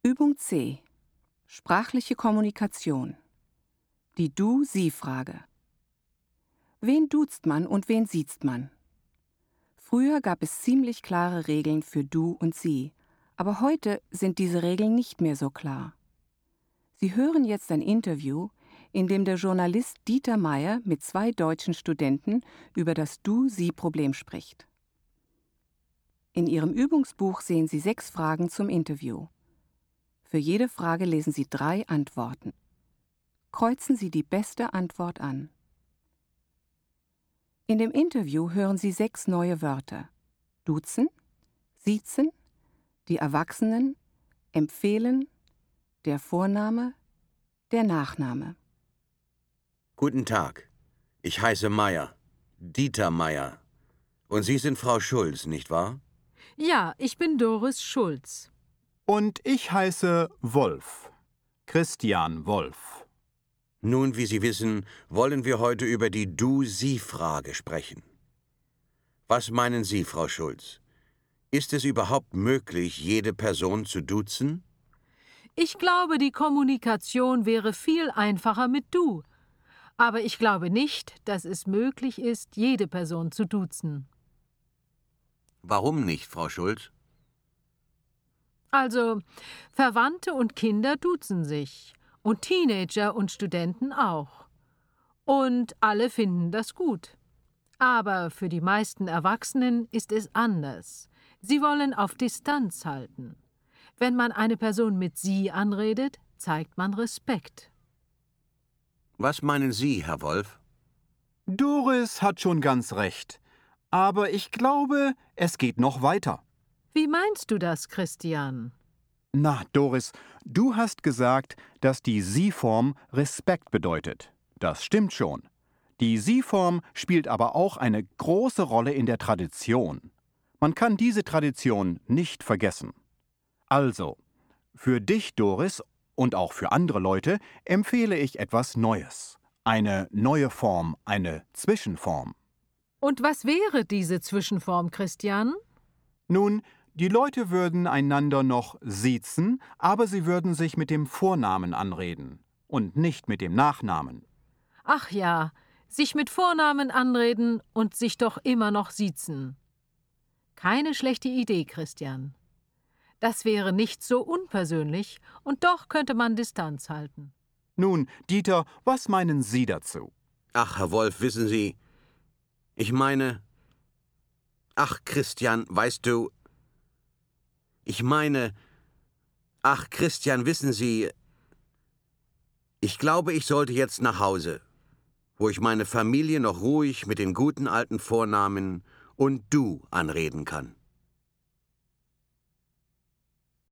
Übung C. Sprachliche Kommunikation. Die Du-Sie-Frage. Wen duzt man und wen siezt man? Früher gab es ziemlich klare Regeln für Du und Sie, aber heute sind diese Regeln nicht mehr so klar. Sie hören jetzt ein Interview, in dem der Journalist Dieter Meier mit 2 deutschen Studenten über das Du-Sie-Problem spricht. In Ihrem Übungsbuch sehen Sie 6 Fragen zum Interview. Für jede Frage lesen Sie 3 Antworten. Kreuzen Sie die beste Antwort an. In dem Interview hören Sie 6 neue Wörter: duzen, siezen, die Erwachsenen, empfehlen, der Vorname, der Nachname. Guten Tag, ich heiße Meier, Dieter Meier. Und Sie sind Frau Schulz, nicht wahr? Ja, ich bin Doris Schulz. Und ich heiße Wolf, Christian Wolf. Nun, wie Sie wissen, wollen wir heute über die Du-Sie-Frage sprechen. Was meinen Sie, Frau Schulz? Ist es überhaupt möglich, jede Person zu duzen? Ich glaube, die Kommunikation wäre viel einfacher mit Du. Aber ich glaube nicht, dass es möglich ist, jede Person zu duzen. Warum nicht, Frau Schulz? Also, Verwandte und Kinder duzen sich. Und Teenager und Studenten auch. Und alle finden das gut. Aber für die meisten Erwachsenen ist es anders. Sie wollen auf Distanz halten. Wenn man eine Person mit Sie anredet, zeigt man Respekt. Was meinen Sie, Herr Wolf? Doris hat schon ganz recht. Aber ich glaube, es geht noch weiter. Wie meinst du das, Christian? Na, Doris, du hast gesagt, dass die Sie-Form Respekt bedeutet. Das stimmt schon. Die Sie-Form spielt aber auch eine große Rolle in der Tradition. Man kann diese Tradition nicht vergessen. Also, für dich, Doris, und auch für andere Leute empfehle ich etwas Neues. Eine neue Form, eine Zwischenform. Und was wäre diese Zwischenform, Christian? Nun, die Leute würden einander noch siezen, aber sie würden sich mit dem Vornamen anreden und nicht mit dem Nachnamen. Ach ja, sich mit Vornamen anreden und sich doch immer noch siezen. Keine schlechte Idee, Christian. Das wäre nicht so unpersönlich und doch könnte man Distanz halten. Nun, Dieter, was meinen Sie dazu? Ach, Herr Wolf, wissen Sie, ich meine... Ach, Christian, weißt du... Ach, Christian, wissen Sie... Ich glaube, ich sollte jetzt nach Hause, wo ich meine Familie noch ruhig mit den guten alten Vornamen und Du anreden kann.